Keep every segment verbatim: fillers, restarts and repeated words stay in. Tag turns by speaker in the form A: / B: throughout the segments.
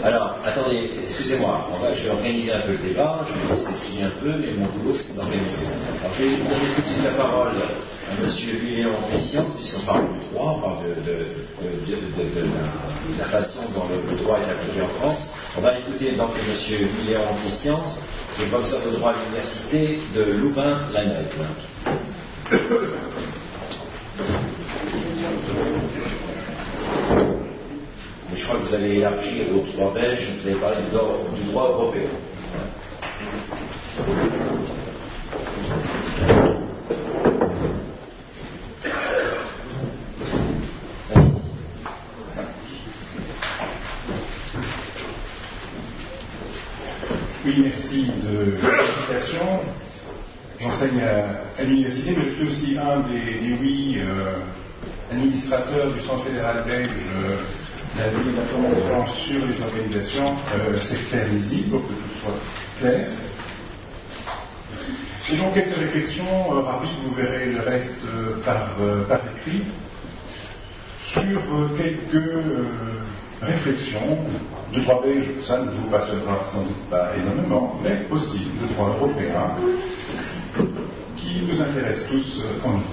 A: Alors, attendez, excusez-moi, on va, je vais organiser un peu le débat, je vais s'écrire un peu, mais mon boulot c'est d'organiser. Alors, je vais donner tout de suite la parole à M. Villéon Christian, puisqu'on parle du droit, on parle de, de, de, de, de, de, la, de la façon dont le, le droit est appliqué en France. On va écouter donc M. Villéon Christian, qui est professeur de droit à l'université de Louvain-la-Neuve. Mais je crois que vous allez élargir au droit belge, vous allez parler du, du droit européen.
B: Oui, merci de l'invitation. J'enseigne à, à l'université, mais je suis aussi un des, des huit euh, administrateurs du Centre fédéral belge euh, la vie de la formation sur les organisations euh, sectaires nuisibles, pour que tout soit clair. Et donc quelques réflexions euh, rapides, vous verrez le reste euh, par, euh, par écrit, sur euh, quelques euh, réflexions de droit belge. Ça ne vous passionnera sans doute pas énormément, mais aussi de droit européen, qui nous intéresse tous euh, en nous.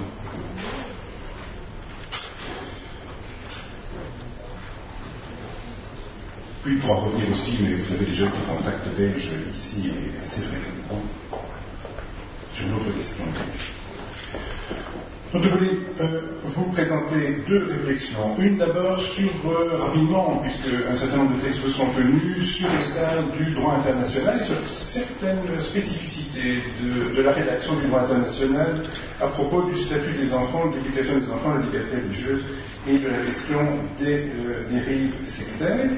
B: Puis pour en revenir aussi, mais vous avez déjà eu des contacts belges ici et assez fréquemment, sur une autre question belge. Donc je voulais euh, vous présenter deux réflexions. Une d'abord sur, euh, rapidement, puisque un certain nombre de textes vous sont tenus, sur l'état du droit international et sur certaines spécificités de, de la rédaction du droit international à propos du statut des enfants, de l'éducation des enfants, de la liberté religieuse et de la question des euh, dérives sectaires.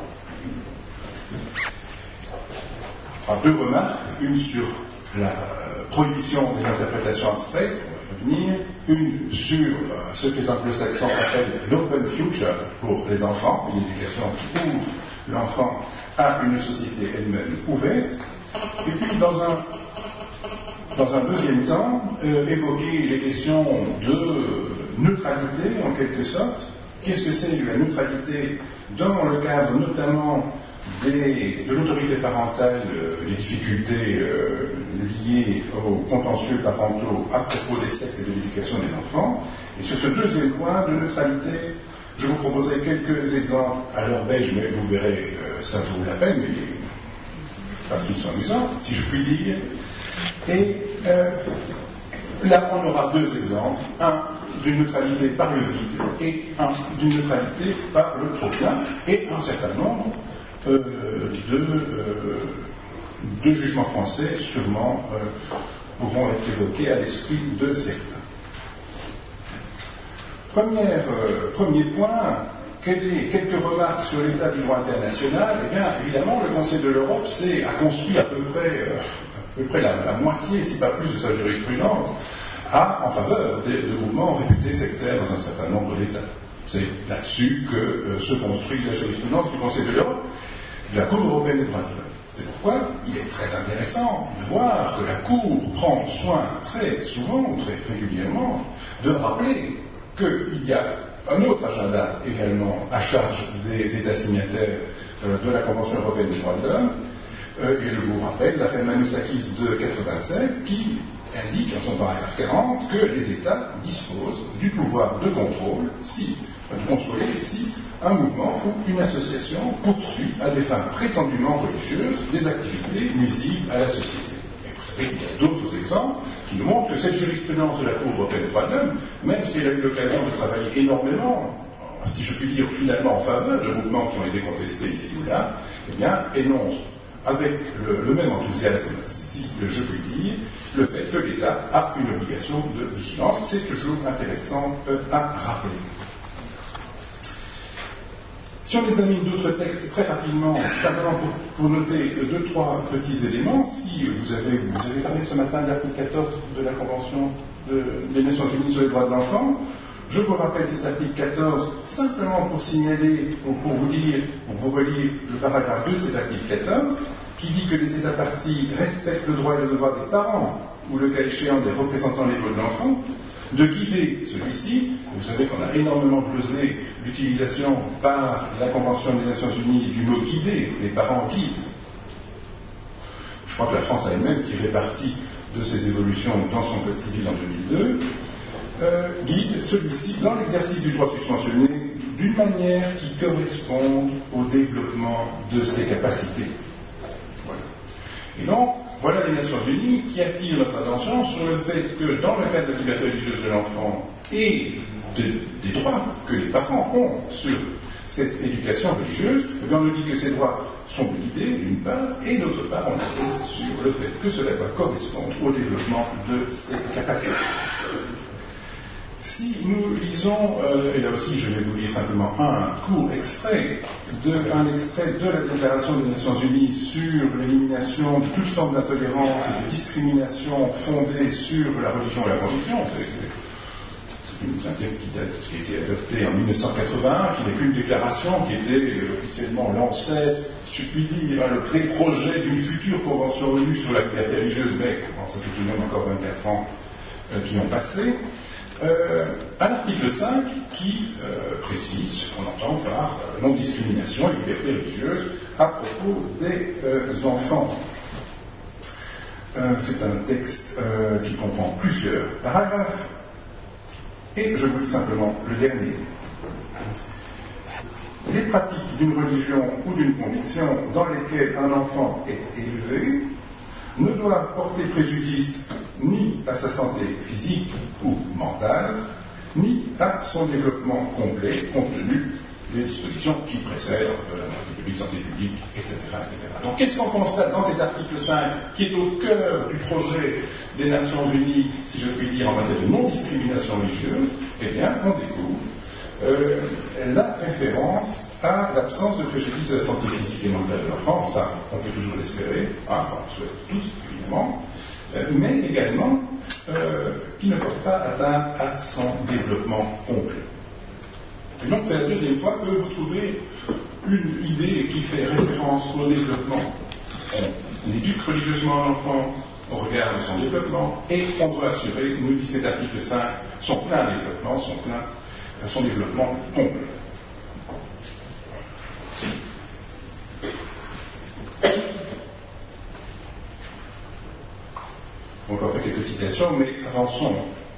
B: Alors, deux remarques, une sur la euh, prohibition des interprétations abstraites, on va revenir, une sur euh, ce que les anglo-saxons appellent l'open future pour les enfants, une éducation qui ouvre l'enfant à une société elle-même ouverte, et puis dans un, dans un deuxième temps, euh, évoquer les questions de neutralité en quelque sorte. Qu'est-ce que c'est la neutralité dans le cadre notamment Des, de l'autorité parentale, euh, les difficultés euh, liées aux contentieux parentaux à propos des sectes et de l'éducation des enfants. Et sur ce deuxième point de neutralité, je vous proposerai quelques exemples à l'heure belge, mais vous verrez, euh, ça vaut la peine, mais, parce qu'ils sont amusants, si je puis dire. Et euh, là, on aura deux exemples, un d'une neutralité par le vide et un d'une neutralité par le trop-plein, et un certain nombre Euh, de, euh, de jugements français sûrement euh, pourront être évoqués à l'esprit de certains. Première, euh, premier point, quel est, quelques remarques sur l'état du droit international. Eh bien, évidemment, le Conseil de l'Europe s'est, a construit à peu près, euh, à peu près la, la moitié, si pas plus, de sa jurisprudence à, en faveur des, de mouvements réputés sectaires dans un certain nombre d'États. C'est là-dessus que euh, se construit la jurisprudence du Conseil de l'Europe, de la Cour européenne des droits de l'homme. C'est pourquoi il est très intéressant de voir que la Cour prend soin très souvent, très régulièrement, de rappeler qu'il y a un autre agenda également à charge des États signataires euh, de la Convention européenne des droits de l'homme. Euh, et je vous rappelle l'affaire Manousakis de quatre-vingt-seize qui indique en son paragraphe quarante que les États disposent du pouvoir de contrôle, si, de contrôler si un mouvement ou une association poursuit à des fins prétendument religieuses des activités nuisibles à la société. Et vous savez qu'il y a d'autres exemples qui nous montrent que cette jurisprudence de la Cour européenne des droits de l'homme, même si elle a eu l'occasion de travailler énormément, si je puis dire finalement en faveur de mouvements qui ont été contestés ici ou là, eh bien, énonce avec le, le même enthousiasme, si je puis dire, le fait que l'État a une obligation de vigilance. C'est toujours intéressant à rappeler. Si on examine d'autres textes très rapidement, simplement pour, pour noter deux, trois petits éléments, si vous avez, vous avez parlé ce matin de l'article quatorze de la Convention de, des Nations Unies sur les droits de l'enfant, je vous rappelle cet article quatorze simplement pour signaler, ou pour vous dire, pour vous relire le paragraphe deux de cet article quatorze, qui dit que les États parties respectent le droit et le devoir des parents, ou le cas échéant des représentants légaux de l'enfant, de guider celui-ci. Vous savez qu'on a énormément glosé l'utilisation par la Convention des Nations Unies du mot guider, les parents guident. Je crois que la France a elle-même tiré parti de ces évolutions dans son code civil en deux mille deux, euh, guide celui-ci dans l'exercice du droit susmentionné d'une manière qui corresponde au développement de ses capacités. Voilà. Et donc, voilà les Nations Unies qui attirent notre attention sur le fait que dans le cadre de la liberté religieuse de l'enfant et de, des droits que les parents ont sur cette éducation religieuse, eh bien on nous dit que ces droits sont guidés d'une part, et d'autre part on insiste sur le fait que cela doit correspondre au développement de ses capacités. Si nous lisons, euh, et là aussi je vais vous lire simplement un court extrait, de, un extrait de la Déclaration des Nations Unies sur l'élimination de toute forme d'intolérance et de discrimination fondée sur la religion et la conviction, c'est, c'est une synthèse qui, date, qui a été adoptée en mille neuf cent quatre-vingt-un, qui n'est qu'une déclaration qui était officiellement l'ancêtre, si je puis dire, le pré-projet d'une future convention ONU sur la liberté religieuse, mais bon, ça fait tout de même encore vingt-quatre ans euh, qui ont passé. Euh, un article cinq qui euh, précise ce qu'on entend par euh, non-discrimination et liberté religieuse à propos des euh, enfants. Euh, c'est un texte euh, qui comprend plusieurs paragraphes et je vous lis simplement le dernier. Les pratiques d'une religion ou d'une conviction dans lesquelles un enfant est élevé ne doivent porter préjudice ni à sa santé physique ou mentale, ni à son développement complet, compte tenu des dispositions qui précèdent euh, la santé publique, santé publique, et cetera, et cetera. Donc qu'est-ce qu'on constate dans cet article cinq, qui est au cœur du projet des Nations Unies, si je puis dire, en matière de non-discrimination religieuse? Eh bien, on découvre euh, la référence à l'absence de préjudice de la santé physique et mentale de l'enfant. Ça, on peut toujours l'espérer, hein, enfin, on le souhaite tous, évidemment, euh, mais également euh, qui ne porte pas atteinte à son développement complet. Et donc, c'est la deuxième fois que vous trouvez une idée qui fait référence au développement. On éduque religieusement l'enfant au regard de son développement, et on doit assurer, nous dit cet article cinq, son plein développement, son plein, son développement complet. On va faire quelques citations, mais avançons.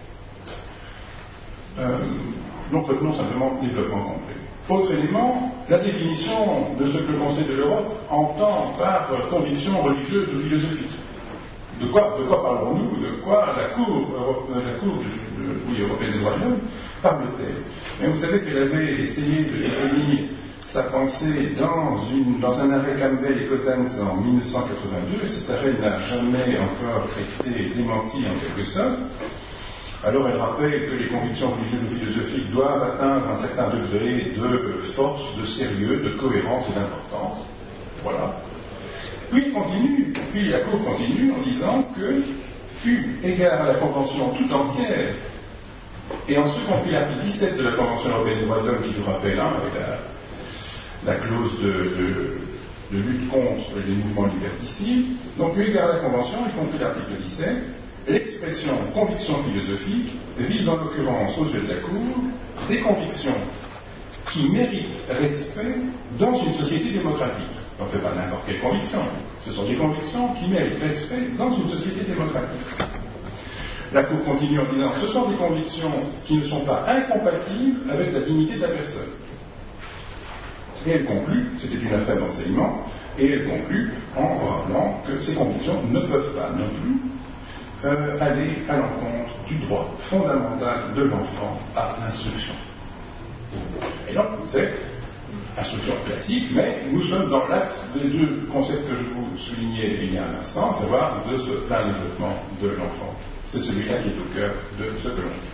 B: Euh, donc retenons simplement développement complet. Autre élément, la définition de ce que le Conseil de l'Europe entend par conviction religieuse ou philosophique. De quoi, de quoi parlons-nous? De quoi la Cour, Europe, la Cour de, de, oui, européenne des droits de l'homme parle-t-elle? Mais vous savez qu'elle avait essayé de définir sa pensée dans, une, dans un arrêt Campbell et Cousins en mille neuf cent quatre-vingt-deux. Cet arrêt n'a jamais encore été démenti en quelque sorte. Alors elle rappelle que les convictions religieuses ou philosophiques doivent atteindre un certain degré de force, de sérieux, de cohérence et d'importance. Voilà. Puis il continue, puis la Cour continue en disant que, eu égard à la Convention tout entière, et en ce compris l'article dix-sept de la Convention européenne des droits de l'homme, qui je vous rappelle, hein, avec la, la clause de, de, de lutte contre les mouvements liberticides, donc eu égard à la Convention, y compris l'article dix-sept, l'expression conviction philosophique vise en l'occurrence aux yeux de la Cour des convictions qui méritent respect dans une société démocratique. Donc ce n'est pas n'importe quelle conviction, ce sont des convictions qui méritent respect dans une société démocratique. La Cour continue en disant ce sont des convictions qui ne sont pas incompatibles avec la dignité de la personne. Et elle conclut, c'était une affaire d'enseignement, et elle conclut en rappelant que ces convictions ne peuvent pas non plus euh, aller à l'encontre du droit fondamental de l'enfant à l'instruction. Et donc, vous êtes instruction classique, mais nous sommes dans l'axe des deux concepts que je vous soulignais il y a un instant, à savoir de ce plein développement de l'enfant. C'est celui-là qui est au cœur de ce que l'on dit.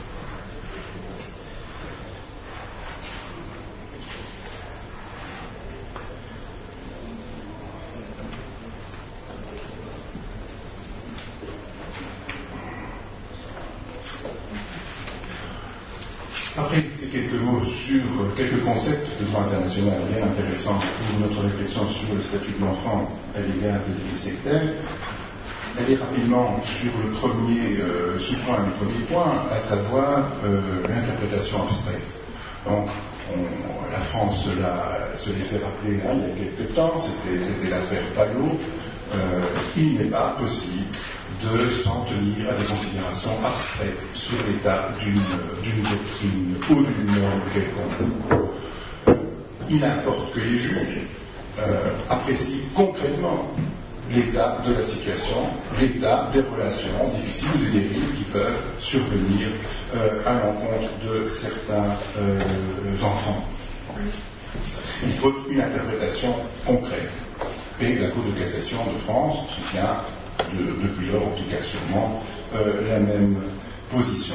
B: Après ces quelques mots sur quelques concepts de droit international bien intéressants pour notre réflexion sur le statut de l'enfant à l'égard des délits sectaires, aller rapidement sur le premier euh, sous-point, le premier point, à savoir euh, l'interprétation abstraite. Donc, on, la France la, se l'est fait rappeler hein, il y a quelques temps, c'était, c'était l'affaire Palot. Euh, il n'est pas possible de s'en tenir à des considérations abstraites sur l'état d'une, d'une doctrine ou d'une norme quelconque. Il importe que les juges euh, apprécient concrètement l'état de la situation, l'état des relations difficiles ou des dérives qui peuvent survenir euh, à l'encontre de certains euh, enfants. Il faut une interprétation concrète. Et la Cour de cassation de France soutient de, depuis lors, en tout cas sûrement, euh, la même position.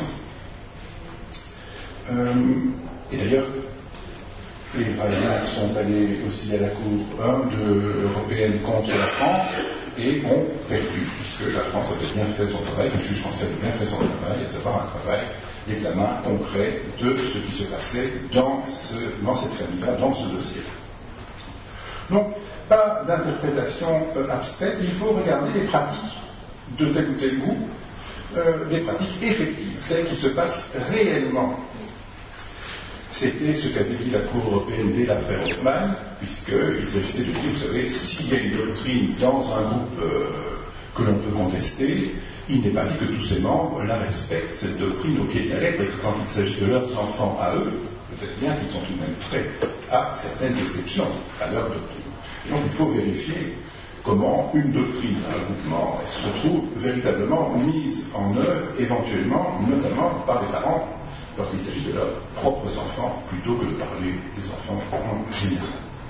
B: Euh, et d'ailleurs, les Brésiliens sont allés aussi à la Cour hein, de, européenne contre la France et ont perdu, puisque la France avait bien fait son travail, le juge français avait bien fait son travail, à savoir un travail d'examen concret de ce qui se passait dans, ce, dans cette famille-là, dans ce dossier. Donc, pas d'interprétation euh, abstraite, il faut regarder les pratiques de tel ou tel groupe, euh, des pratiques effectives, celles qui se passent réellement. C'était ce qu'avait dit la Cour européenne dès l'affaire Hoffmann, puisqu'il s'agissait de dire, vous savez, s'il y a une doctrine dans un groupe euh, que l'on peut contester, il n'est pas dit que tous ses membres la respectent, cette doctrine au pied de la lettre, et que quand il s'agit de leurs enfants à eux, peut-être bien qu'ils sont tout de même prêts à certaines exceptions à leur doctrine. Donc il faut vérifier comment une doctrine d'un groupement se trouve véritablement mise en œuvre, éventuellement, notamment par les parents, lorsqu'il s'agit de leurs propres enfants, plutôt que de parler des enfants en général.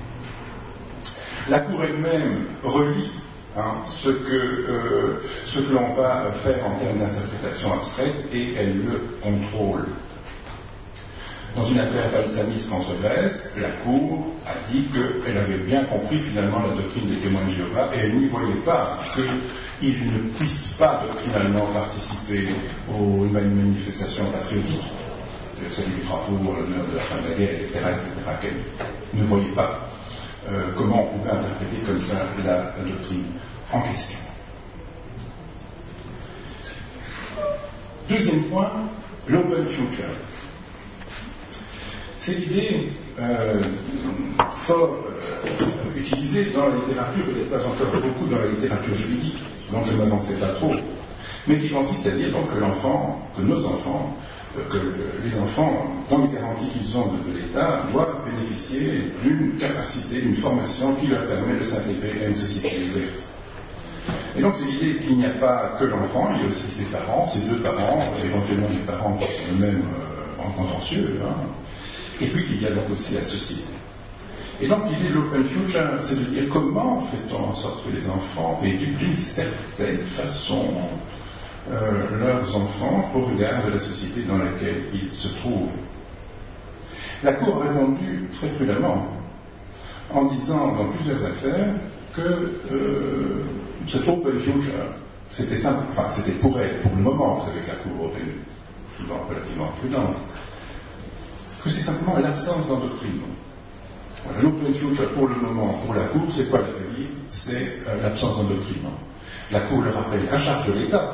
B: La Cour elle-même relie hein, ce, que, euh, ce que l'on va faire en termes d'interprétation abstraite et elle le contrôle. Dans une affaire balsamiste contre Grèce, la Cour a dit qu'elle avait bien compris finalement la doctrine des témoins de Jéhovah et elle n'y voyait pas qu'ils ne puissent pas doctrinalement participer aux manifestations patriotiques, celle du drapeau à l'honneur de la fin de la guerre, et cetera, et cetera, qu'elle ne voyait pas euh, comment on pouvait interpréter comme ça la, la doctrine en question. Deuxième point, l'open future. C'est l'idée euh, fort euh, utilisée dans la littérature, peut-être pas encore beaucoup dans la littérature juridique, dont je ne m'avançais pas trop, mais qui consiste à dire donc que l'enfant, que nos enfants, euh, que les enfants, dans les garanties qu'ils ont de, de l'État, doivent bénéficier d'une capacité, d'une formation qui leur permet de s'intégrer à une société ouverte. Et donc c'est l'idée qu'il n'y a pas que l'enfant, il y a aussi ses parents, ses deux parents, éventuellement des parents qui sont eux-mêmes euh, en contentieux, hein, et puis qu'il y a donc aussi la société. Et donc l'idée de l'open future, c'est de dire comment fait-on en sorte que les enfants éduquent d'une certaine façon euh, leurs enfants au regard de la société dans laquelle ils se trouvent. La Cour a répondu très prudemment en disant dans plusieurs affaires que euh, cette open future, c'était simple, enfin c'était pour elle, pour le moment, vous savez que la Cour européenne est souvent relativement prudente, que c'est simplement l'absence d'endoctrinement. Voilà, l'open future pour le moment, pour la Cour, c'est quoi la valise? C'est euh, l'absence d'endoctrinement. La Cour le rappelle à charge de l'État.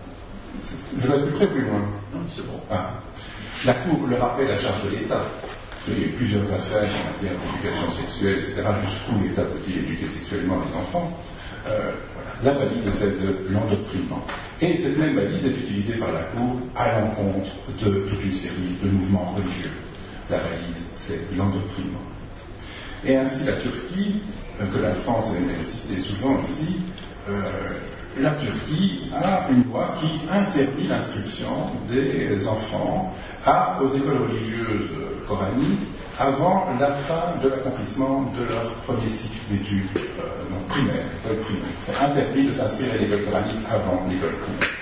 B: Je vais plus très plus loin.
A: Non, c'est bon.
B: Ah. La Cour le rappelle à charge de l'État. Il y a plusieurs affaires en matière d'éducation sexuelle, et cetera. Jusqu'où l'État peut-il éduquer sexuellement les enfants? Euh, voilà. La valise est celle de l'endoctrinement. Et cette même valise est utilisée par la Cour à l'encontre de toute une série de mouvements religieux. La valise, c'est l'endoctrinement. Et ainsi la Turquie, euh, que la France a cité souvent ici, euh, la Turquie a une loi qui interdit l'inscription des enfants à, aux écoles religieuses coraniques avant la fin de l'accomplissement de leur premier cycle d'études euh, donc primaire, école primaire. C'est interdit de s'inscrire à l'école coranique avant l'école primaire.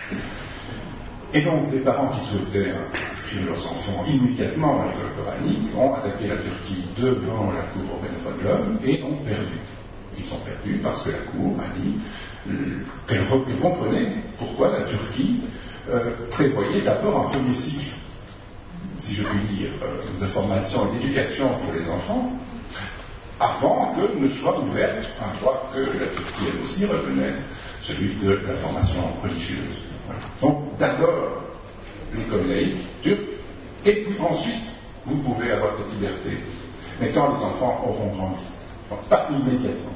B: Et donc, les parents qui souhaitaient inscrire leurs enfants immédiatement à l'école coranique ont attaqué la Turquie devant la Cour européenne des droits de l'homme et ont perdu. Ils ont perdu parce que la Cour a dit qu'elle comprenait pourquoi la Turquie euh, prévoyait d'abord un premier cycle, si je puis dire, euh, de formation et d'éducation pour les enfants, avant que ne soit ouverte un droit que la Turquie elle aussi reconnaît celui de la formation religieuse. Voilà. Donc d'abord l'école laïque turque, et puis ensuite vous pouvez avoir cette liberté, mais quand les enfants auront grandi, enfin, pas immédiatement.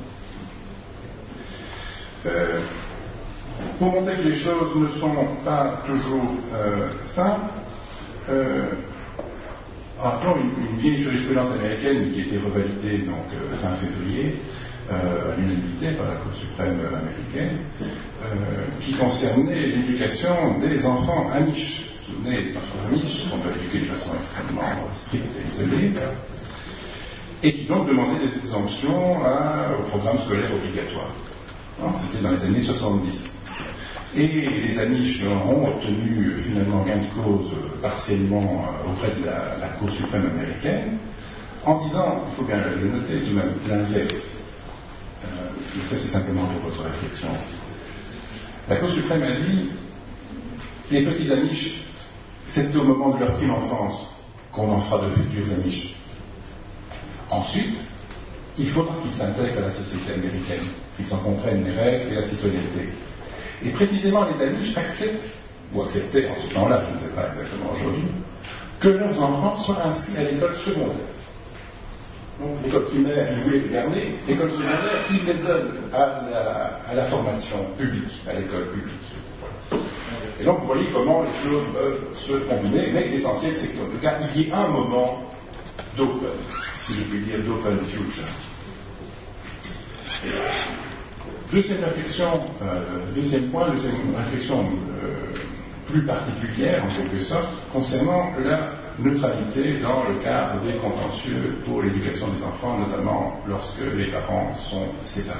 B: Euh, pour montrer que les choses ne sont pas toujours euh, simples, euh, rappelons une, une vieille jurisprudence américaine qui a été revalidée donc, euh, fin février euh, à l'unanimité par la Cour suprême américaine, euh, qui concernait l'éducation des enfants amish. Vous vous souvenez, les enfants amish sont éduqués de façon extrêmement stricte et isolée, et qui donc demandaient des exemptions à, au programme scolaire obligatoire. C'était dans les années soixante-dix. Et les Amish ont obtenu finalement gain de cause partiellement auprès de la, la Cour suprême américaine, en disant, il faut bien le noter, tout de même l'inverse. Euh, ça c'est simplement pour votre réflexion. La Cour suprême a dit, les petits Amish, c'est au moment de leur prime enfance qu'on en fera de futurs Amish. Ensuite, il faudra qu'ils s'intègrent à la société américaine, qu'ils en comprennent les règles et la citoyenneté. Et précisément, les Amish acceptent, ou acceptaient en ce temps-là, je ne sais pas exactement aujourd'hui, que leurs enfants soient inscrits à l'école secondaire. Donc, l'école primaire, ils voulaient les garder, l'école secondaire, ils les donnent à la, à la formation publique, à l'école publique. Voilà. Et donc, vous voyez comment les choses peuvent se combiner, mais l'essentiel, c'est qu'en tout cas, il y ait un moment d'open, si je puis dire, d'open future. Deuxième réflexion, euh, deuxième point, deuxième réflexion euh, plus particulière en quelque sorte, concernant la neutralité dans le cadre des contentieux pour l'éducation des enfants, notamment lorsque les parents sont séparés.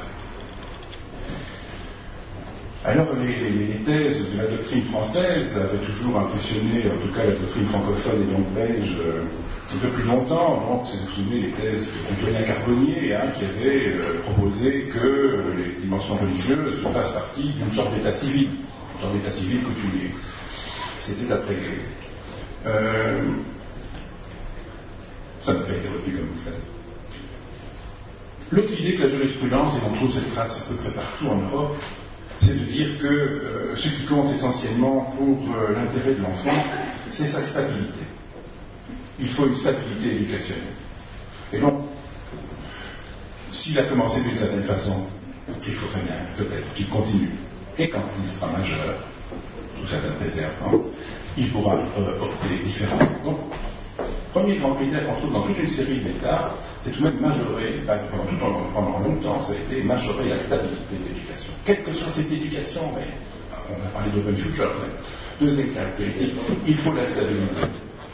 B: Alors les, les thèses de la doctrine française avaient toujours impressionné, en tout cas la doctrine francophone et donc belge, euh, depuis longtemps. Donc, si vous vous souvenez, les thèses d'Antonin Carbonnier, hein, qui avait euh, proposé que euh, les dimensions religieuses fassent partie d'une sorte d'état civil, une sorte d'état civil coutumier. C'était après guerre. Euh, ça n'a pas été retenu comme vous savez. L'autre idée que la jurisprudence, et on trouve cette trace à peu près partout en Europe, c'est de dire que euh, ce qui compte essentiellement pour euh, l'intérêt de l'enfant, c'est sa stabilité. Il faut une stabilité éducationnelle. Et donc, s'il a commencé d'une certaine façon, il faudrait bien peut-être qu'il continue. Et quand il sera majeur, sous certaines réserves, il pourra euh, opter différemment. Donc, premier grand critère qu'on trouve dans toute une série d'États, c'est tout de même majorer, ben, pendant, tout, pendant longtemps, ça a été majorer la stabilité de l'éducation. Quelle que soit cette éducation, mais on a parlé d'open future, mais deuxième caractéristique, il faut la stabiliser.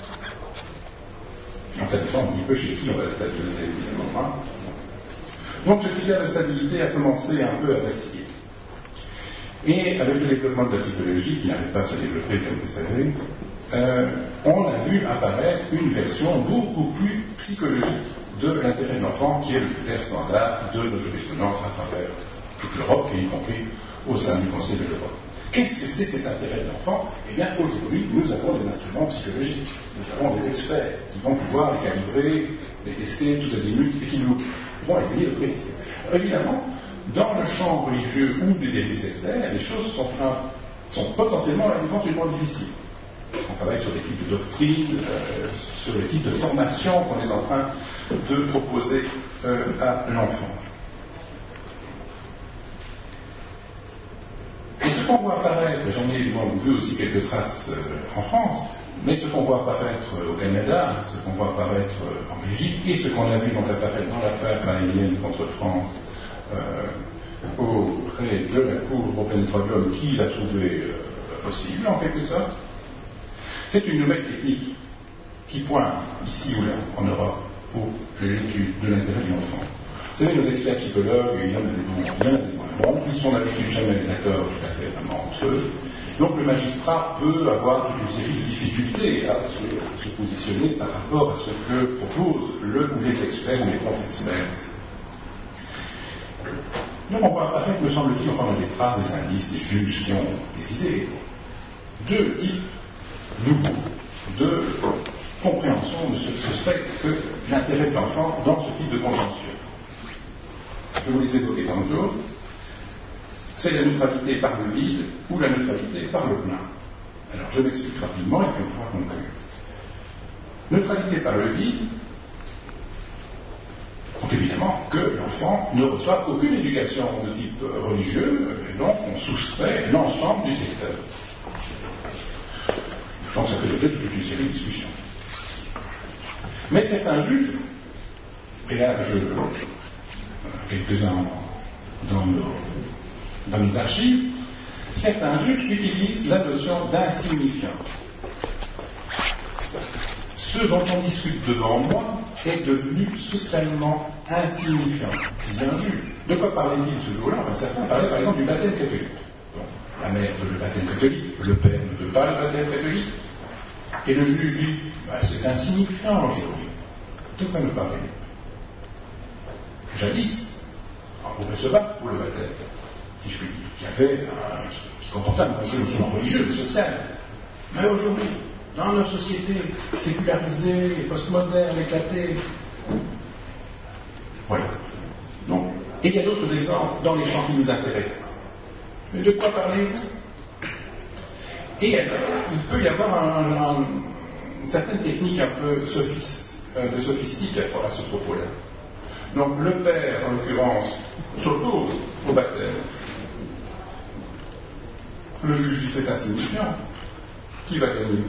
B: Donc ça dépend un petit peu chez qui on va la stabiliser, évidemment. Hein. Donc ce critère de stabilité a commencé un peu à vaciller. Et avec le développement de la psychologie, qui n'arrive pas à se développer, comme vous savez, euh, on a vu apparaître une version beaucoup plus psychologique de l'intérêt de l'enfant, qui est le critère standard de nos jurisprudences à travers toute l'Europe, y compris au sein du Conseil de l'Europe. Qu'est-ce que c'est cet intérêt de l'enfant? Eh bien, aujourd'hui, nous avons des instruments psychologiques. Nous avons des experts qui vont pouvoir les calibrer, les tester, tous azimuts, et qui nous pourront essayer de préciser. Alors, évidemment, dans le champ religieux ou des dérives sectaires, les choses sont, sont potentiellement, éventuellement difficiles. On travaille sur des types de doctrines, euh, sur les types de formation qu'on est en train de proposer euh, à l'enfant. Et ce qu'on voit apparaître, j'en ai bon, vu aussi quelques traces euh, en France, mais ce qu'on voit apparaître euh, au Canada, ce qu'on voit apparaître euh, en Belgique, et ce qu'on a vu donc apparaître dans l'affaire maïlienne contre France euh, auprès de la Cour européenne des droits de l'homme, qui l'a trouvé euh, possible en quelque sorte, c'est une nouvelle technique qui pointe ici ou là en Europe pour l'étude de l'intérêt de l'enfant. Vous savez, nos experts psychologues, il y en a des bons, il y en a des moins bons, ils sont d'habitude jamais d'accord tout à fait vraiment entre eux. Donc le magistrat peut avoir toute une série de difficultés à se, se positionner par rapport à ce que proposent le ou les experts ou les contre-experts. Donc on voit apparaître, me semble-t-il, enfin des traces, des indices, des juges qui ont des idées. Deux types nouveaux de compréhension de ce que ce serait que l'intérêt de l'enfant dans ce type de contentieux. Je vais vous les évoquer tantôt. c'est la neutralité par le vide ou la neutralité par le plein. Alors je m'explique rapidement et puis on pourra conclure. Neutralité par le vide, donc évidemment que l'enfant ne reçoit aucune éducation de type religieux, et donc on soustrait l'ensemble du secteur. Donc ça fait l'objet de toute une série de discussions. Mais certains juges, et là je quelques-uns dans, nos, dans mes archives, certains juges utilisent la notion d'insignifiant. Ce dont on discute devant moi est devenu socialement insignifiant. C'est un juge. De quoi parlait-il ce jour-là? Enfin, certains parlaient par exemple du baptême catholique. Bon, la mère veut le baptême catholique, le père ne veut pas le baptême catholique, et le juge dit bah, c'est insignifiant aujourd'hui. De quoi nous parler? Jadis, on pouvait se battre pour le baptême, si je puis dire, qui avait un, qui comportait un enjeu non seulement religieux mais social. Mais aujourd'hui, dans nos sociétés sécularisées, postmodernes, éclatées, voilà. Donc, et il y a d'autres exemples dans les champs qui nous intéressent. Mais de quoi parlez-vous? Et alors, il peut y avoir un, un, une certaine technique un peu sophiste, euh, de sophistique à ce propos-là. Donc le père, en l'occurrence, s'oppose au baptême. Le juge dit c'est insignifiant. Qui va gagner?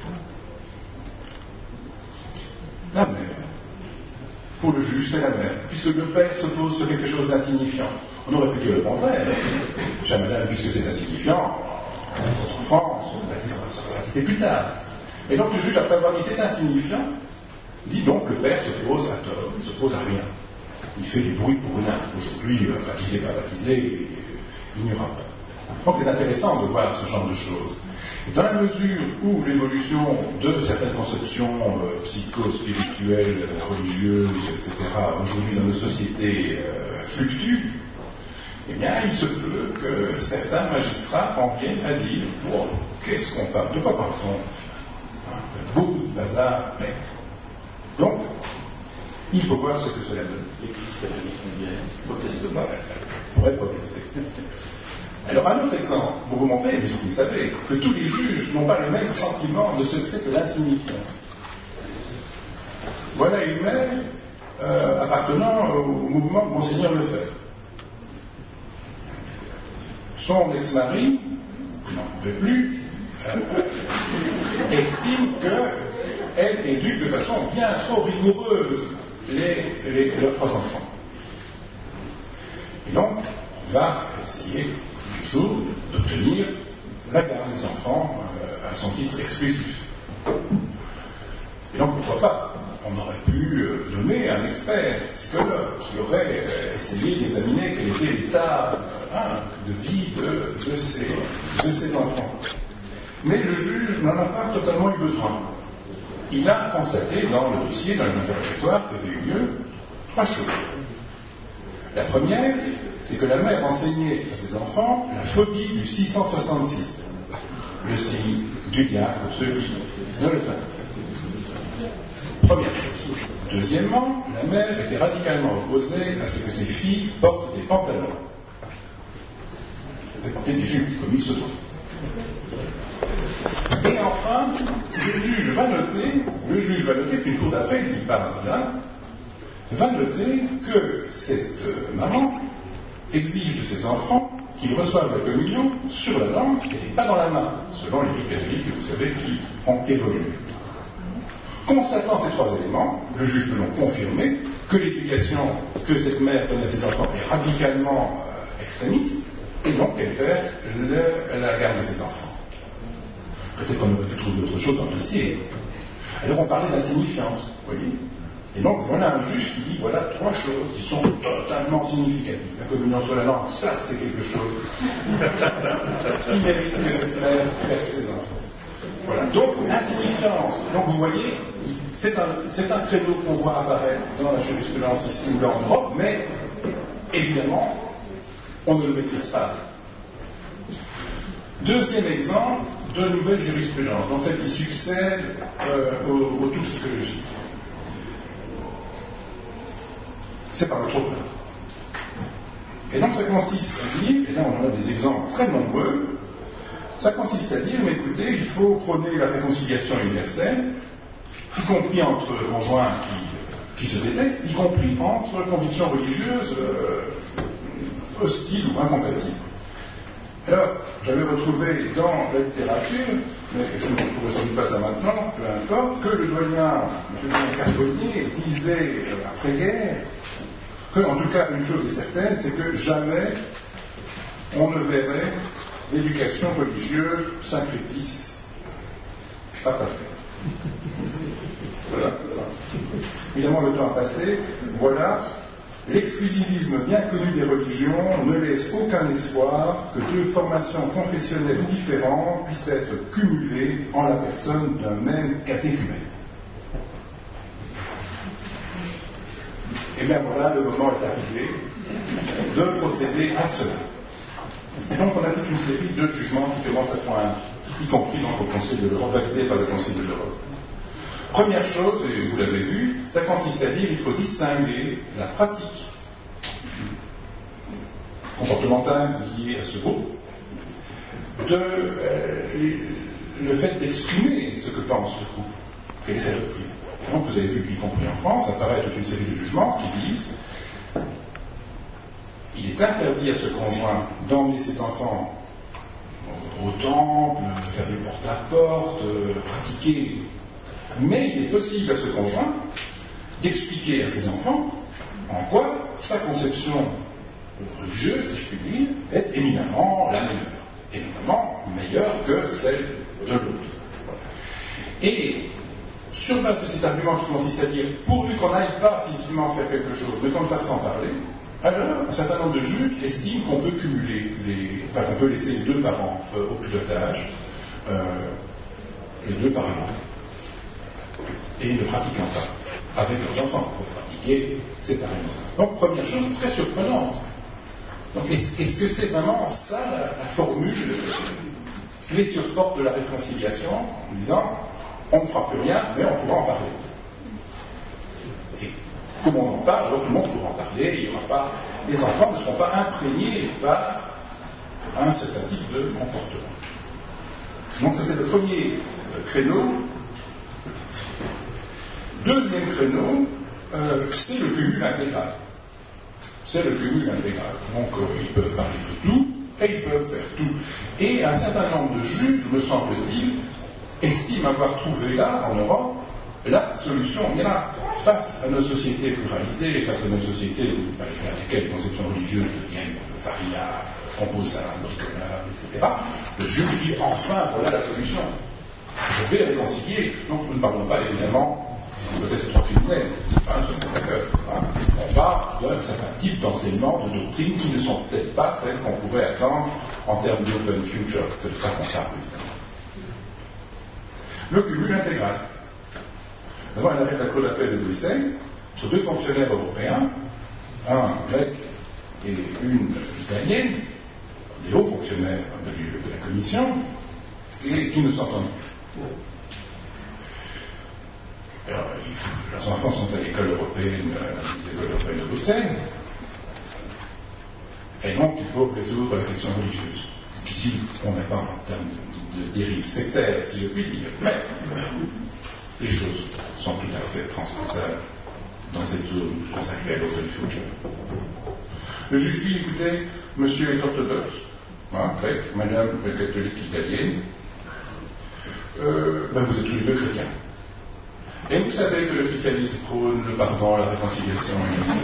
B: La mère. Pour le juge, c'est la mère. Puisque le père s'oppose sur quelque chose d'insignifiant. On aurait pu dire le contraire. Chère madame, puisque c'est insignifiant, votre enfant, ça va baptiser plus tard. Et donc le juge, après avoir dit c'est insignifiant, dit donc le père s'oppose à tort, il s'oppose à rien. Il fait du bruit pour rien. Aujourd'hui, euh, baptisé, pas baptisé, il n'y aura pas. Donc c'est intéressant de voir ce genre de choses. Dans la mesure où l'évolution de certaines conceptions euh, psycho-spirituelles, euh, religieuses, et cetera, aujourd'hui dans nos sociétés euh, fluctue, eh bien, il se peut que certains magistrats en viennent à dire bon, qu'est-ce qu'on parle? De quoi parle-t-on? Hein, beaucoup de bazar, mais. Donc, il faut voir ce que cela donne.
A: L'Église catholique mondiale proteste pas.
B: On pourrait protester. Alors, un autre exemple, pour vous montrer, mais vous savez, que tous les juges n'ont pas le même sentiment de ce que c'est que l'insignifiance. Voilà une mère euh, appartenant au mouvement de Monseigneur Lefebvre. Son ex-mari, qui n'en pouvait plus, euh, estime qu'elle éduque de façon bien trop rigoureuse les, les, leurs trois enfants. Et donc, il va essayer toujours d'obtenir la garde des enfants euh, à son titre exclusif. Et donc, pourquoi pas? On aurait pu euh, nommer un expert psychologue qui aurait euh, essayé d'examiner quel était l'état euh, hein, de vie de, de, ces, de ces enfants. Mais le juge n'en a pas totalement eu besoin. Il a constaté dans le dossier, dans les interrogatoires qui avaient eu lieu, trois choses. La première, c'est que la mère enseignait à ses enfants la phobie du six cent soixante-six, le signe du diable pour ceux qui ne le savent pas. Première chose. Deuxièmement, la mère était radicalement opposée à ce que ses filles portent des pantalons. Elles devaient porter des jupes, comme il se doit. Et enfin, le juge va noter, le juge va noter, c'est une cour d'appel qui parle là, va noter que cette euh, maman exige de ses enfants qu'ils reçoivent la communion sur la langue et pas dans la main, selon les rites catholiques que vous savez qui ont évolué. Constatant ces trois éléments, le juge peut donc confirmer que l'éducation que cette mère donne à ses enfants est radicalement euh, extrémiste et donc qu'elle fait le, la garde de ses enfants. Peut-être qu'on aurait pu trouver d'autres choses dans le dossier. Alors on parlait d'insignifiance, vous voyez. Et donc voilà un juge qui dit voilà trois choses qui sont totalement significatives. La communion sur la langue, ça c'est quelque chose qui mérite que cette mère fasse ses enfants. Voilà. Donc insignifiance. Donc vous voyez, c'est un, c'est un créneau qu'on voit apparaître dans la jurisprudence ici ou là en Europe, mais évidemment, on ne le maîtrise pas. Deuxième exemple de nouvelle jurisprudence, donc celle qui succède euh, au, au tout psychologique. C'est par le trop plein. Et donc ça consiste à dire, et là on en a des exemples très nombreux, ça consiste à dire, mais écoutez, il faut prôner la réconciliation universelle, y compris entre conjoints qui, qui se détestent, y compris entre convictions religieuses euh, hostiles ou incompatibles. Alors, j'avais retrouvé dans la littérature, mais je ne retrouve sans doute pas ça maintenant, peu importe, que le doyen Julien Carbonnier disait euh, après-guerre que, en tout cas, une chose est certaine, c'est que jamais on ne verrait d'éducation religieuse syncrétiste à Paris. Voilà, voilà. Évidemment, le temps a passé. Voilà. L'exclusivisme bien connu des religions ne laisse aucun espoir que deux formations confessionnelles différentes puissent être cumulées en la personne d'un même catéchumène. Et bien voilà, le moment est arrivé de procéder à cela. Et donc on a toute une série de jugements qui commencent à poindre, y compris donc au Conseil de l'Europe, validés par le Conseil de l'Europe. Première chose, et vous l'avez vu, ça consiste à dire qu'il faut distinguer la pratique comportementale liée à ce groupe de euh, le fait d'exprimer ce que pense ce groupe. Quelle est sa doctrine. Donc vous avez vu qu'y compris en France, apparaît toute une série de jugements qui disent il est interdit à ce conjoint d'emmener ses enfants au temple, faire du porte-à-porte, pratiquer. Mais il est possible à ce conjoint d'expliquer à ses enfants en quoi sa conception religieuse, si je puis dire, est éminemment la meilleure, et notamment meilleure que celle de l'autre. Et sur base de cet argument qui consiste à dire pourvu qu'on n'aille pas physiquement faire quelque chose, mais qu'on ne fasse qu'en parler, alors un certain nombre de juges estiment qu'on peut cumuler les, enfin qu'on peut laisser les deux parents euh, au pilotage, euh, les deux parents, et ne pratiquant pas avec leurs enfants, pour pratiquer séparément. Donc première chose très surprenante. Donc est-ce, est-ce que c'est vraiment ça la, la formule clé sur porte de la réconciliation, en disant on ne fera plus rien, mais on pourra en parler. Et comme on en parle, alors tout le monde pourra en parler, il y aura pas, les enfants ne seront pas imprégnés par un certain type de comportement. Donc ça c'est le premier créneau. Deuxième créneau, euh, c'est le cumul intégral. C'est le cumul intégral. Donc euh, ils peuvent parler de tout, et ils peuvent faire tout. Et un certain nombre de juges, me semble-t-il, estiment avoir trouvé là, en Europe, la solution miracle face à nos sociétés pluralisées, face à nos sociétés dans lesquelles les conceptions religieuses deviennent variables, composables, bricolables, et cetera. Le juge dit enfin, voilà la solution. Je vais réconcilier. Donc nous ne parlons pas évidemment peut-être trop criminel, hein, hein. On parle d'un certain type d'enseignement, de doctrines qui ne sont peut-être pas celles qu'on pourrait attendre en termes d'open future. C'est de ça qu'on parle. Le cumul intégral. Devant un arrêt de la Cour d'appel de Bruxelles, sur deux fonctionnaires européens, un grec et une italienne, des hauts fonctionnaires de, de la Commission, et qui ne s'entendent plus. Alors, leurs enfants sont à l'école européenne, euh, l'école européenne de Bruxelles, et donc il faut résoudre la question religieuse. Ici, on n'a pas en termes de, de dérive sectaire, si je puis dire, mais les choses sont tout à fait transversables dans cette zone consacrée à l'open future. Le juge dit, écoutez, monsieur est orthodoxe, hein, grec, madame est catholique italienne, euh, ben vous êtes tous les deux chrétiens. Et vous savez que le christianisme prône le pardon, la réconciliation.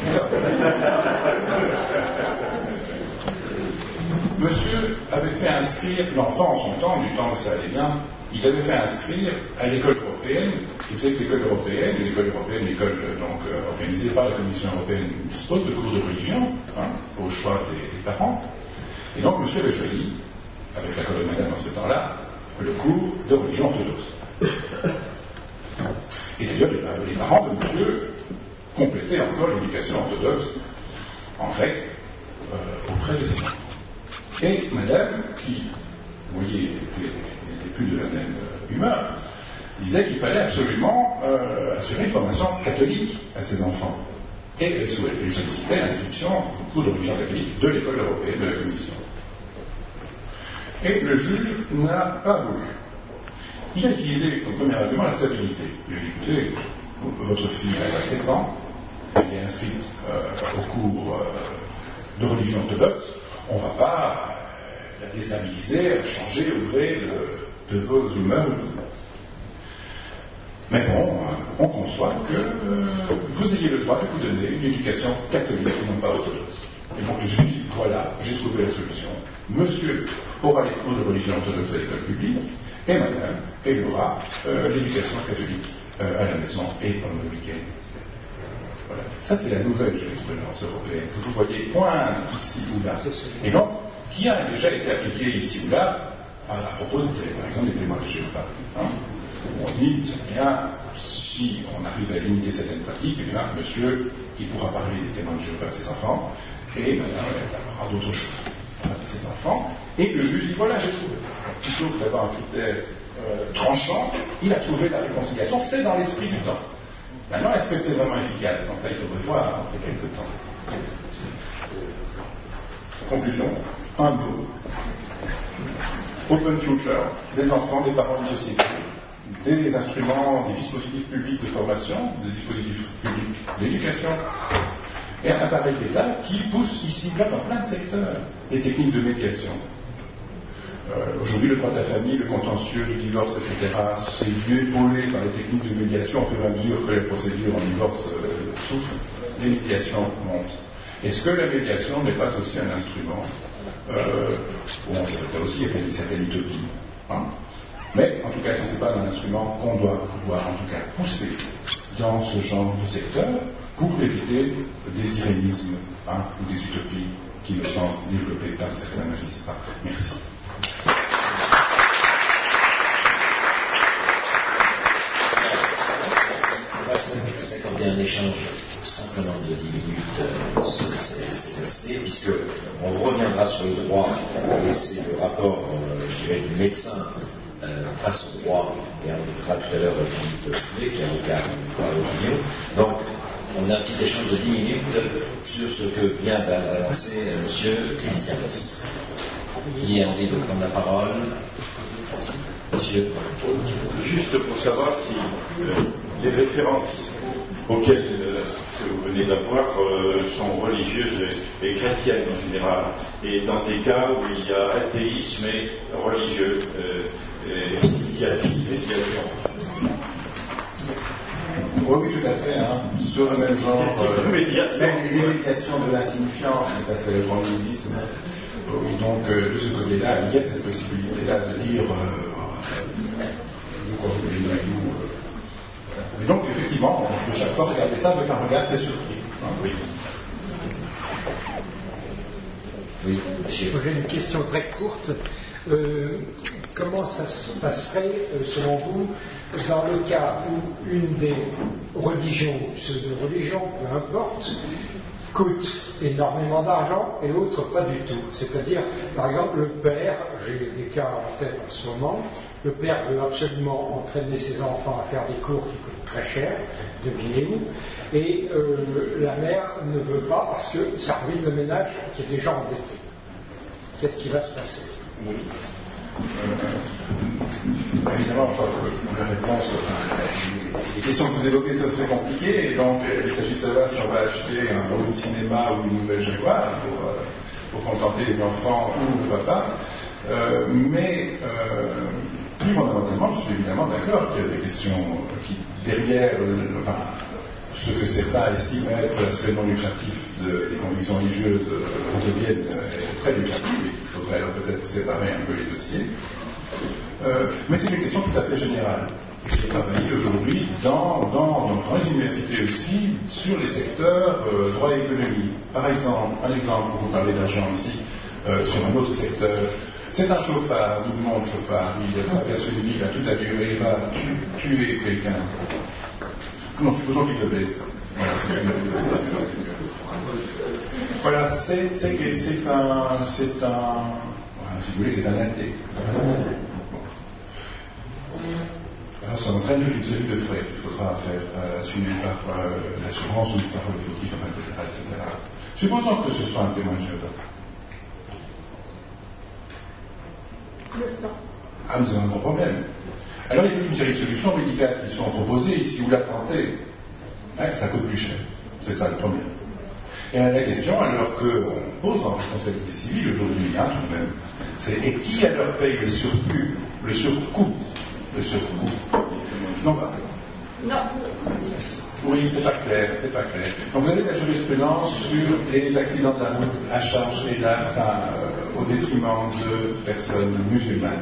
B: Monsieur avait fait inscrire l'enfant en son temps, du temps où ça allait bien, il avait fait inscrire à l'école européenne, il faisait que l'école européenne, l'école européenne, l'école donc euh, organisée par la Commission européenne, dispose de cours de religion, hein, au choix des, des parents. Et donc monsieur avait choisi, avec l'accord de madame en ce temps-là, le cours de religion orthodoxe. Et d'ailleurs, les, les parents de monsieur complétaient encore l'éducation orthodoxe en grec euh, auprès de ses enfants. Et madame, qui, vous voyez, n'était plus de la même euh, humeur, disait qu'il fallait absolument euh, assurer une formation catholique à ses enfants. Et elle sollicitait l'inscription en cours de religion catholique de l'école européenne de la Commission. Et le juge n'a pas voulu. Il a utilisé comme premier argument la stabilité. Il a dit, écoutez, votre fille a sept ans, elle est inscrite euh, au cours euh, de religion orthodoxe, on ne va pas euh, la déstabiliser, changer au gré de, de vos humeurs. Mais bon, on conçoit que euh, vous ayez le droit de vous donner une éducation catholique et non pas orthodoxe. Et donc je dis, voilà, j'ai trouvé la solution. Monsieur aura les cours de religion orthodoxe à l'école publique, et madame, elle aura euh, l'éducation catholique euh, à la maison et pendant le week-end. Voilà. Ça, c'est la nouvelle jurisprudence européenne que vous voyez poindre ici ou là. Et donc, qui a déjà été appliquée ici ou là à, à propos, de, par exemple, des témoins de Jéhovah. Hein. On dit, bien, si on arrive à limiter certaines pratiques, eh bien, monsieur, il pourra parler des témoins de Jéhovah à ses enfants, et madame, elle parlera d'autres choses à ses enfants, et le juge dit, voilà, j'ai trouvé. Plutôt que d'avoir un critère euh, tranchant, il a trouvé la réconciliation, c'est dans l'esprit du temps. Maintenant, est-ce que c'est vraiment efficace? Donc ça, il faudrait voir après quelques temps. Conclusion, un mot. Open future, des enfants, des parents, des sociétés, des instruments, des dispositifs publics de formation, des dispositifs publics d'éducation, et un appareil d'État qui pousse ici là dans plein de secteurs des techniques de médiation. Euh, aujourd'hui, le droit de la famille, le contentieux, le divorce, et cetera, c'est mieux épaulé par les techniques de médiation au fur et à mesure que les procédures en divorce euh, souffrent, les médiations montent. Est-ce que la médiation n'est pas aussi un instrument euh, bon, ça peut aussi être une certaine utopie, hein, mais en tout cas, ce n'est pas un instrument qu'on doit pouvoir en tout cas pousser dans ce genre de secteur pour éviter des irénismes hein, ou des utopies qui me sont développées par certains magistrats. Merci.
A: On va s'accorder un échange simplement de dix minutes euh, sur ces, ces aspects, puisque on reviendra sur le droit, et c'est le rapport, euh, je dirais, du médecin euh, face au droit, et on écoutera tout à l'heure Philippe Poulet, qui est avocat à l'opinion. Donc, on a un petit échange de dix minutes sur ce que vient d'annoncer euh, M. Christianos, qui a envie de prendre la parole. Monsieur.
C: Juste pour savoir si euh, les références auxquelles euh, que vous venez d'avoir euh, sont religieuses et, et chrétiennes en général, et dans des cas où il y a athéisme et religieux, euh, et il y a médiation.
B: Oui, oui, tout à fait. Hein. Sur le même genre, euh,
C: médiation.
B: même les médiations de l'insignifiance, ça c'est le grand bouddhisme. Oui, donc euh, de ce côté-là, il y a cette possibilité-là de dire euh, de quoi vous voulez avec nous. Euh, et donc, effectivement, on peut chaque fois regarder ça avec un regard très surpris. Hein.
C: Oui.
A: Oui, monsieur.
D: J'ai une question très courte. Euh, comment ça se passerait, euh, selon vous, dans le cas où une des religions, pseudo-religions, peu importe, coûte énormément d'argent et l'autre pas du tout. C'est-à-dire, par exemple, le père, j'ai des cas en tête en ce moment, le père veut absolument entraîner ses enfants à faire des cours qui coûtent très cher, devinez-vous, et euh, la mère ne veut pas parce que ça ruine le ménage qui est déjà endetté. Qu'est-ce qui va se passer?
B: Oui. Euh, évidemment, je crois que la réponse, enfin, les questions que vous évoquez sont très compliquées, et donc il s'agit de savoir si on va acheter un volume cinéma ou une nouvelle Jaguar pour, euh, pour contenter les enfants ou le papa. Euh, mais euh, plus fondamentalement, je suis évidemment d'accord qu'il y a des questions qui, derrière, euh, enfin, ce que certains estiment être l'aspect non lucratif de, des convictions religieuses euh, deviennent euh, très lucratif, et il faudrait alors peut-être séparer un peu les dossiers. Euh, mais c'est une question tout à fait générale. Je travaille aujourd'hui dans, dans, dans les universités aussi sur les secteurs euh, droit et économie. Par exemple, un exemple pour vous parler d'argent ici, euh, sur un autre secteur, c'est un chauffard, nous demandons chauffard, il traverse une ville à toute allure et il va tu, tuer quelqu'un. Non, supposons qu'il le baisse. Voilà, c'est, voilà, c'est, c'est, c'est un, c'est un, voilà, si vous voulez, c'est un athée. Alors, ça entraîne toute une série de frais qu'il faudra faire euh, assumer par euh, l'assurance ou par le fautif, enfin, et cetera, et cetera. Supposons que ce soit un témoin de Jéhovah.
E: Le sang.
B: Ah, nous avons un gros problème. Alors il y a toute une série de solutions médicales qui sont proposées, si vous la tentez, hein, ça coûte plus cher. C'est ça le problème. Et la question, alors qu'on pose en responsabilité civile aujourd'hui, hein, tout de même, c'est et qui alors paye le surplus, le surcoût, le surcoût. Non,
E: Non.
B: oui, c'est pas clair, c'est pas clair. Donc vous avez la jurisprudence sur les accidents de la route à charge et là, enfin, euh, au détriment de personnes musulmanes.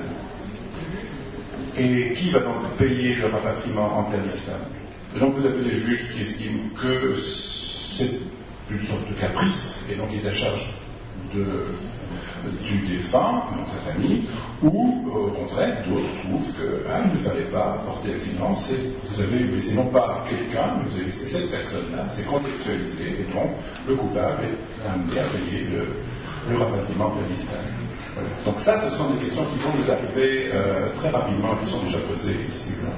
B: Et qui va donc payer le rapatriement en terre d'islam? Donc vous avez des juges qui estiment que c'est une sorte de caprice, et donc il est à charge de, du défunt, de sa famille, ou au contraire, d'autres trouvent que ah, il ne fallait pas porter accident, c'est, vous avez laissé non pas quelqu'un, mais vous avez laissé cette personne-là, c'est contextualisé, et donc le coupable est amené à payer le, le rapatriement de l'islam. Voilà. Donc ça, ce sont des questions qui vont nous arriver euh, très rapidement, qui sont déjà posées ici ou là.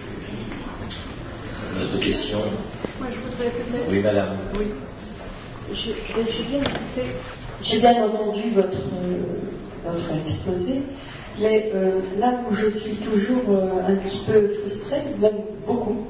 A: D'autres questions?
E: Moi, je voudrais peut-être...
A: Oui, madame.
E: Oui. J'ai bien écouté,
F: j'ai bien entendu votre, euh, votre exposé, mais euh, là où je suis toujours euh, un petit peu frustrée, même beaucoup,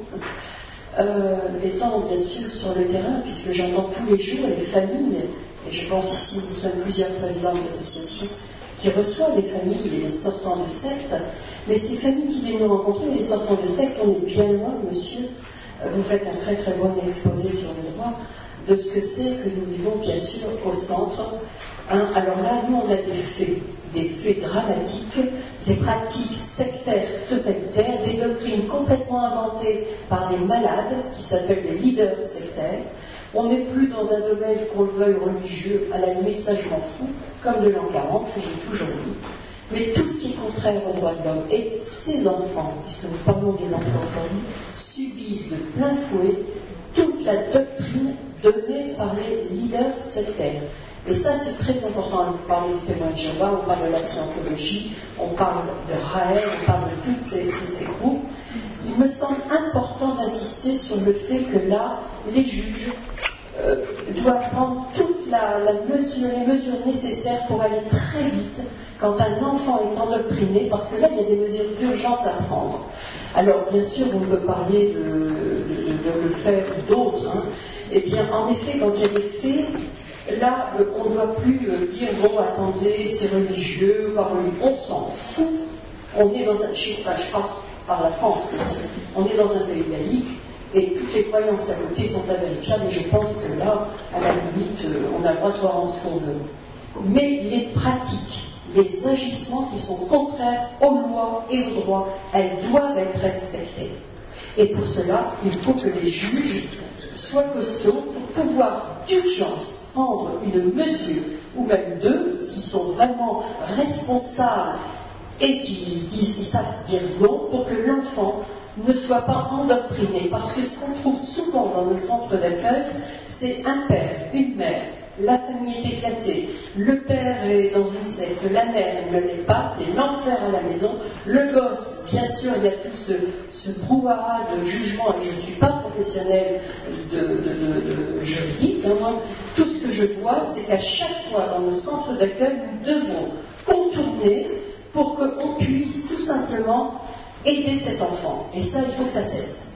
F: euh, étant bien sûr sur le terrain, puisque j'entends tous les jours les familles, et je pense ici nous sommes plusieurs présidents d'associations qui reçoivent les familles et les sortants de secte, mais ces familles qui viennent nous rencontrer, les sortants de secte, on est bien loin, monsieur, vous faites un très très bon exposé sur le droit, de ce que c'est que nous vivons bien sûr au centre. Hein, alors là, nous on a des faits, des faits dramatiques, des pratiques sectaires totalitaires, des doctrines complètement inventées par des malades qui s'appellent des leaders sectaires. On n'est plus dans un domaine, qu'on le veuille, religieux, à la limite ça je m'en fous, comme de l'an quarante, que j'ai toujours dit. Mais tout ce qui est contraire aux droits de l'homme, et ces enfants, puisque nous parlons des enfants aujourd'hui, subissent de plein fouet toute la doctrine donnée par les leaders sectaires. Et ça, c'est très important. Vous parlez du témoin de Jéhovah, on parle de la scientologie, on parle de Raël, on parle de tous ces, ces, ces groupes. Il me semble important d'insister sur le fait que là, les juges euh, doivent prendre toutes la, la mesure, les mesures nécessaires pour aller très vite quand un enfant est endoctriné, parce que là, il y a des mesures d'urgence à prendre. Alors, bien sûr, on peut parler de, de, de le faire d'autres, hein. Eh bien, en effet, quand il y a des faits, là, euh, on ne doit plus euh, dire, bon, attendez, c'est religieux, pas religieux. On s'en fout. On est dans un, je, enfin, je pense par la France, on est dans un pays laïque, et toutes les croyances à côté sont américaines, et je pense que là, à la limite, euh, on a le droit de croire en ce qu'on veut. Mais les pratiques, les agissements qui sont contraires aux lois et aux droits, elles doivent être respectées. Et pour cela, il faut que les juges soient costauds pour pouvoir d'urgence prendre une mesure, ou même deux, s'ils sont vraiment responsables et qu'ils disent, qu'ils savent dire non, pour que l'enfant ne soit pas endoctriné. Parce que ce qu'on trouve souvent dans le centre d'accueil, c'est un père, une mère, la famille est éclatée, le père est dans une secte, la mère elle ne l'est pas, c'est l'enfer à la maison, le gosse, bien sûr, il y a tout ce, ce brouhaha de jugement, et je ne suis pas professionnelle de, de, de, de juridique, non, non, tout ce que je vois, c'est qu'à chaque fois dans nos centres d'accueil, nous devons contourner pour qu'on puisse tout simplement aider cet enfant, et ça, il faut que ça cesse.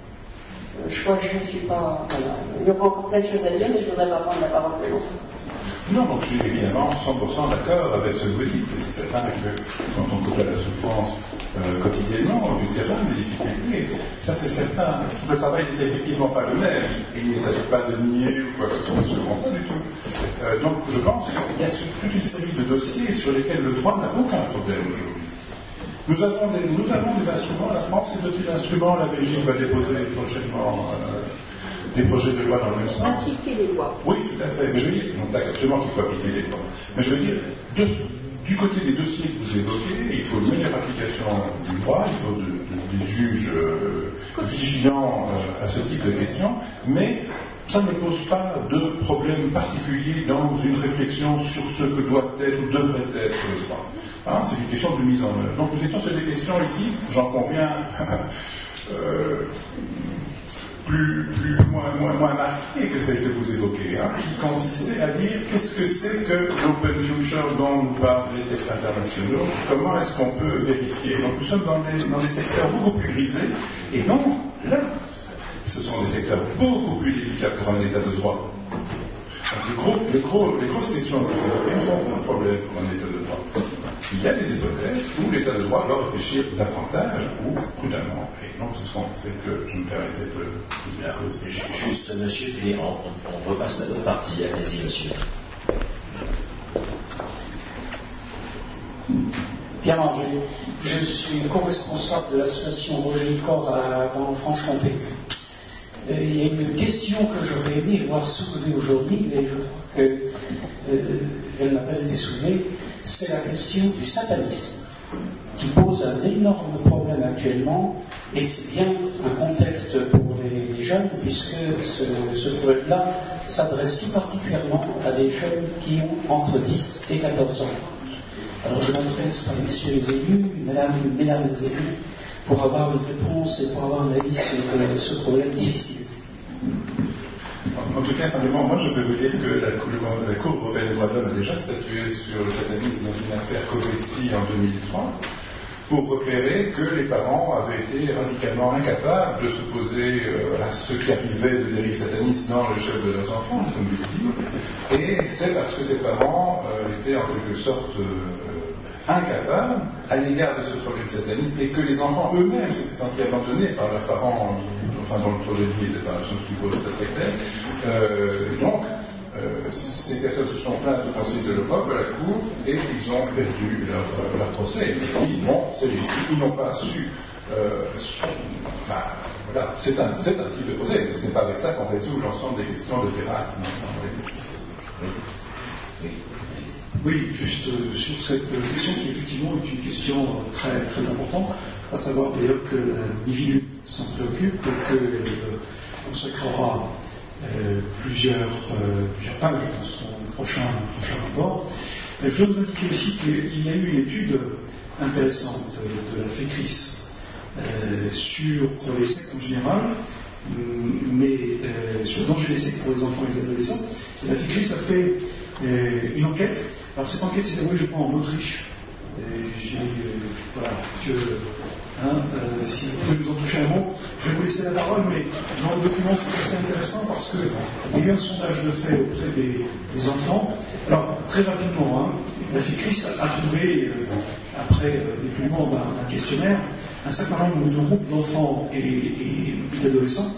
F: Je crois que je ne suis pas... Voilà. Il y aura encore plein de choses à dire, mais je ne voudrais pas prendre la parole plus longtemps.
B: Non, donc je suis évidemment cent pour cent d'accord avec ce que vous dites. C'est certain que quand on côtoie la souffrance euh, quotidiennement, du terrain, des difficultés, ça c'est certain. Le travail n'est effectivement pas le même. Il ne s'agit pas de nier ou quoi que ce soit, absolument pas du tout. Euh, donc je pense qu'il y a toute une série de dossiers sur lesquels le droit n'a aucun problème aujourd'hui. Nous avons, des, nous avons des instruments, la France est dotée d'instruments, la Belgique va déposer prochainement euh, des projets de loi dans le même sens.
E: Appliquer les lois.
B: Oui, tout à fait. Mais je veux dire, donc, absolument qu'il faut appliquer les lois. Mais je veux dire, de, du côté des dossiers que vous évoquez, il faut une meilleure application du droit, il faut de, de, des juges euh, vigilants euh, à ce type de questions, mais ça ne pose pas de problème particulier dans une réflexion sur ce que doit être ou devrait être le droit. Hein, c'est une question de mise en œuvre. Donc nous étions sur des questions ici, j'en conviens, euh, plus, plus moins, moins, moins marquée que celle que vous évoquez, hein, qui consistait à dire qu'est-ce que c'est que l'open future dont nous parlent les textes internationaux, comment est-ce qu'on peut vérifier. Donc nous sommes dans des, dans des secteurs beaucoup plus grisés, et donc là, ce sont des secteurs beaucoup plus délicats pour un état de droit. Donc, les, gros, les, gros, les grosses questions que vous évoquez ne sont pas un problème pour un état de droit. Il y a des hypothèses où l'état de droit doit réfléchir davantage ou prudemment. Et donc ce sont celles que je me permettais de vous exposer.
A: Juste, monsieur, puis on, on repasse à l'autre partie. Allez-y, monsieur.
G: Pierre Manger, je suis co-responsable de l'association Roger Corps dans Franche-Comté. Il y a une question que j'aurais aimé voir soulevée aujourd'hui, mais je crois qu'elle euh, n'a pas été soulevée, c'est la question du satanisme, qui pose un énorme problème actuellement, et c'est bien un contexte pour les, les jeunes, puisque ce, ce problème-là s'adresse tout particulièrement à des jeunes qui ont entre dix et quatorze ans. Alors je m'adresse à messieurs les élus, mesdames, mesdames les élus, pour avoir une réponse et pour avoir un avis sur euh, ce problème difficile.
B: En tout cas, simplement, moi je peux vous dire que la, la Cour européenne des droits de l'homme a déjà statué sur le satanisme dans une affaire Covetti en deux mille trois pour repérer que les parents avaient été radicalement incapables de s'opposer euh, à ce qui arrivait de dérive sataniste dans le chef de leurs enfants, comme vous le dites, et c'est parce que ces parents euh, étaient en quelque sorte euh, incapables à l'égard de ce problème sataniste et que les enfants eux-mêmes s'étaient sentis abandonnés par leurs parents, enfin dont le projet de vie n'était pas, je ne suis pas très clair. Euh, donc, euh, ces personnes se sont plaintes au Conseil de l'Europe, à la Cour, et ils ont perdu leur, leur procès. Ils, bon, c'est légitime, ils n'ont pas su. Euh, enfin, voilà, c'est un, c'est un type de procès, mais ce n'est pas avec ça qu'on résout l'ensemble des questions de terrain.
H: Oui, juste euh, sur cette question qui effectivement est une question euh, très, très importante, à savoir d'ailleurs que l'individu s'en préoccupe et qu'il euh, consacrera euh, plusieurs, euh, plusieurs pages dans son prochain, prochain rapport. Mais je dois vous indiquer aussi qu'il y a eu une étude intéressante de, de la FECRIS euh, sur les sectes en général, mais euh, sur le danger des sectes pour les enfants et les adolescents. Et la FECRIS a fait euh, une enquête. Alors cette enquête s'est déroulée, je crois, en Autriche. Et j'ai, euh, voilà, que, hein, euh, si vous pouvez nous en toucher un mot, je vais vous laisser la parole, mais dans le document c'est assez intéressant parce qu'il y a eu un sondage de fait auprès des, des enfants. Alors, très rapidement, hein, la FECRIS a, a trouvé, euh, après euh, déploiement d'un, d'un questionnaire, un certain nombre de groupes d'enfants et, et, et d'adolescents.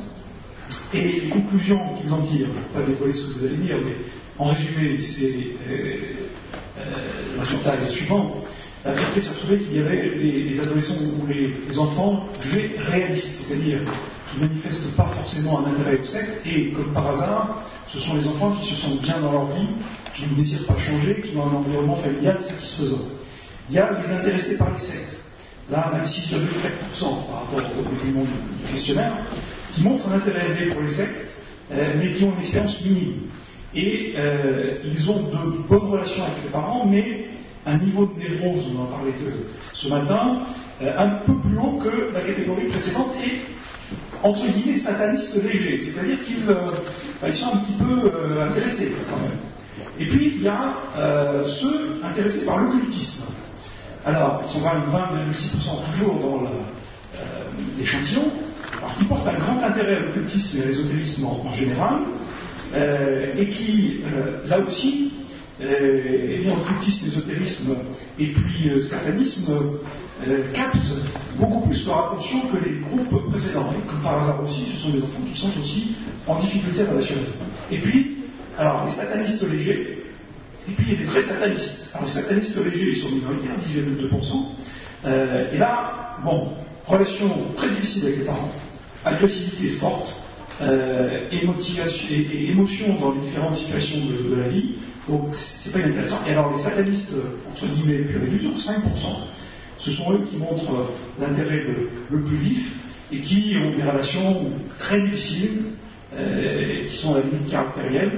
H: Et les conclusions qu'ils en tirent, pas dévoiler ce que vous allez dire, mais en résumé, c'est euh, euh, le résultat est le suivant. La FECRIS a trouvé qu'il y avait des, des adolescents ou les, les enfants jugés réalistes, c'est-à-dire qui ne manifestent pas forcément un intérêt au secte, et comme par hasard, ce sont les enfants qui se sentent bien dans leur vie, qui ne désirent pas changer, qui ont un environnement familial satisfaisant. Il y a les intéressés par les sectes. Là, on a six virgule quatre pour cent par rapport au document du, du questionnaire, qui montrent un intérêt élevé pour les sectes, euh, mais qui ont une expérience minime. Et euh, ils ont de bonnes relations avec les parents, mais un niveau de névrose, on en parlait ce matin, euh, un peu plus haut que la catégorie précédente, et entre guillemets satanistes légers, c'est-à-dire qu'ils euh, bah, ils sont un petit peu euh, intéressés quand même. Et puis il y a euh, ceux intéressés par l'occultisme. Alors, ils sont quand même vingt virgule six pour cent toujours dans euh, l'échantillon, alors qui portent un grand intérêt à l'occultisme et à l'ésotérisme en, en général, euh, et qui, euh, là aussi, euh, eh bien, occultisme, ésotérisme et puis euh, satanisme euh, captent beaucoup plus leur attention que les groupes précédents. Et comme par hasard aussi, ce sont des enfants qui sont aussi en difficulté relationnelle. Et puis, alors, les satanistes légers, et puis il y a des vrais satanistes. Alors les satanistes légers, ils sont minoritaires, dix virgule deux pour cent. Euh, et là, bon, relation très difficile avec les parents, agressivité forte, euh, et, motivation, et, et émotion dans les différentes situations de, de la vie. Donc c'est pas inintéressant. Et alors les satanistes, entre guillemets, purs et durs, cinq pour cent. Ce sont eux qui montrent l'intérêt le, le plus vif et qui ont des relations très difficiles, euh, qui sont à la limite caractérielle.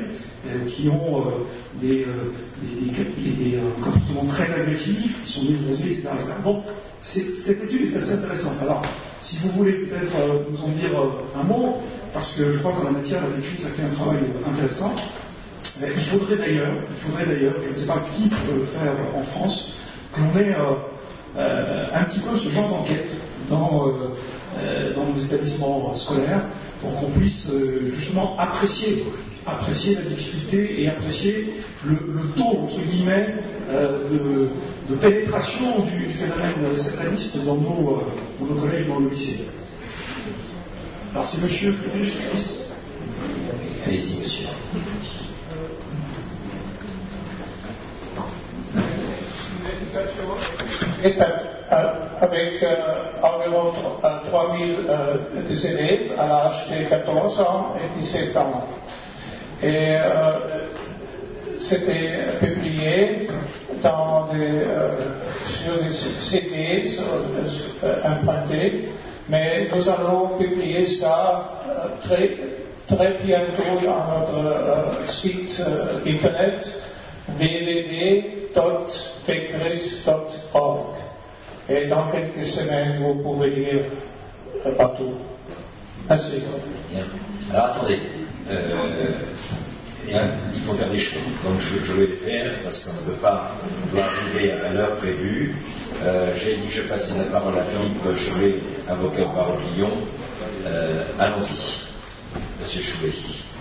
H: euh, qui ont euh, des, euh, des, des, des euh, comportements très agressifs, qui sont névrosés, et cetera et cetera. Donc, cette étude est assez intéressante. Alors, si vous voulez peut-être euh, nous en dire euh, un mot, parce que je crois qu'en la matière, la Vicris a fait un travail euh, intéressant. Mais il faudrait d'ailleurs, il faudrait d'ailleurs, je ne sais pas qui peut le faire en France, que l'on ait euh, euh, un petit peu ce genre d'enquête dans, euh, euh, dans nos établissements scolaires, pour qu'on puisse euh, justement apprécier, apprécier la difficulté et apprécier le, le taux, entre guillemets, euh, de, de pénétration du, du phénomène sataniste dans nos, euh, dans nos collèges, dans nos lycées. Alors c'est monsieur Friedrich Christ.
A: Allez-y, monsieur.
I: Avec euh, environ trois mille euh, des élèves à l'âge de quatorze ans et dix-sept ans. Et euh, c'était publié dans des, euh, sur des C D sur, euh, imprimés, mais nous allons publier ça euh, très, très bientôt dans notre euh, site euh, internet w w w point vicris point org. Et dans quelques semaines, vous pouvez lire euh, partout. Merci.
A: Bien. Alors attendez, euh, bien, il faut faire des choix. Donc je, je vais les faire parce qu'on ne peut pas, on doit arriver à l'heure prévue. Euh, J'ai dit que je passais la parole à Philippe Choulet, avocat au barreau de Lyon. Euh, Allons-y, monsieur Choulet.